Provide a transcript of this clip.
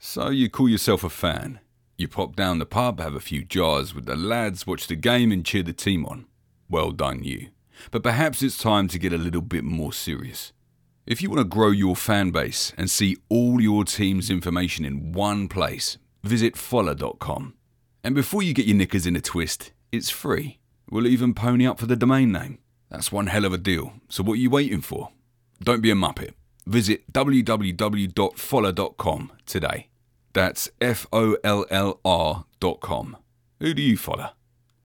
So you call yourself a fan. You pop down the pub, have a few jars with the lads, watch the game and cheer the team on. Well done you. But perhaps it's time to get a little bit more serious. If you want to grow your fan base and see all your team's information in one place, visit follow.com. And before you get your knickers in a twist, it's free. We'll even pony up for the domain name. That's one hell of a deal. So what are you waiting for? Don't be a muppet. Visit www.follow.com today. That's FOLLR.com. Who do you follow?